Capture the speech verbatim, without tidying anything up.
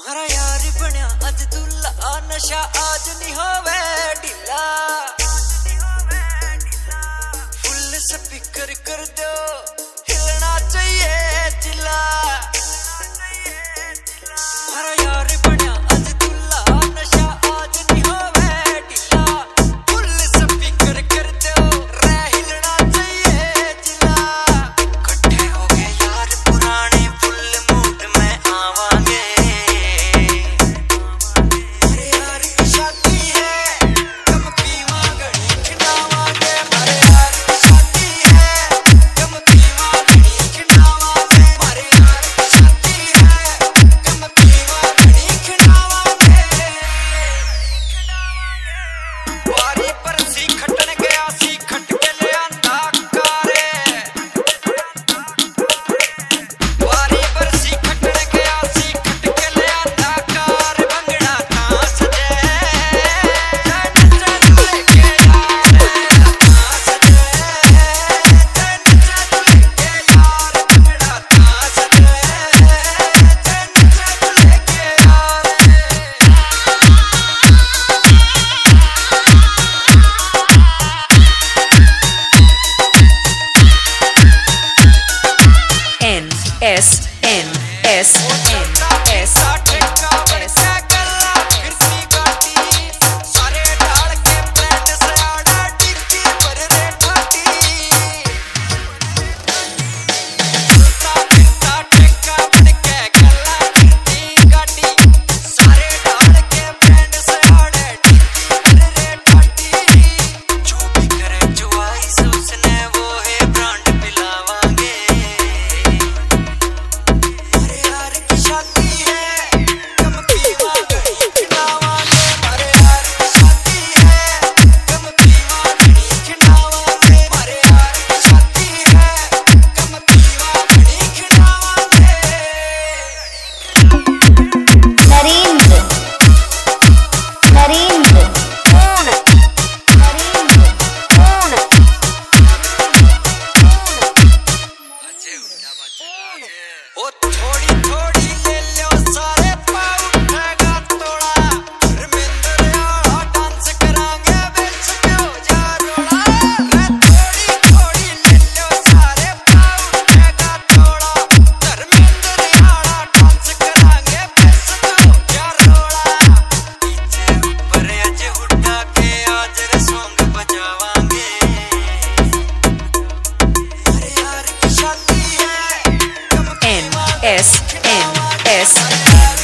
मारा यार बनया अज दुल्ला नशा आज नहीं होवे ढीला फुल स्पीकर कर दो हिलना चाहिए चिल्ला मारा यार बनया अज दुल्ला नशा आज नहीं होवे ढीला फुल स्पीकर कर दो रे हिलना चाहिए चिल्ला इकट्ठे हो गए यार पुराने फुल मूड में आवांगे S N S N S ओ थोड़ी थोड़ी ले लो सारे पाँव उठेगा तोड़ा धर्मेंद्र यारा डांस करांगे बेच के हो जा रोड़ा रे थोड़ी थोड़ी ले लो सारे पाँव उठेगा तोड़ा धर्मेंद्र यारा डांस करांगे बेच के हो जा रोड़ा पीछे ऊपर आज उठा के आज रे सॉन्ग बजावांगे अरे यार की शादी है S N S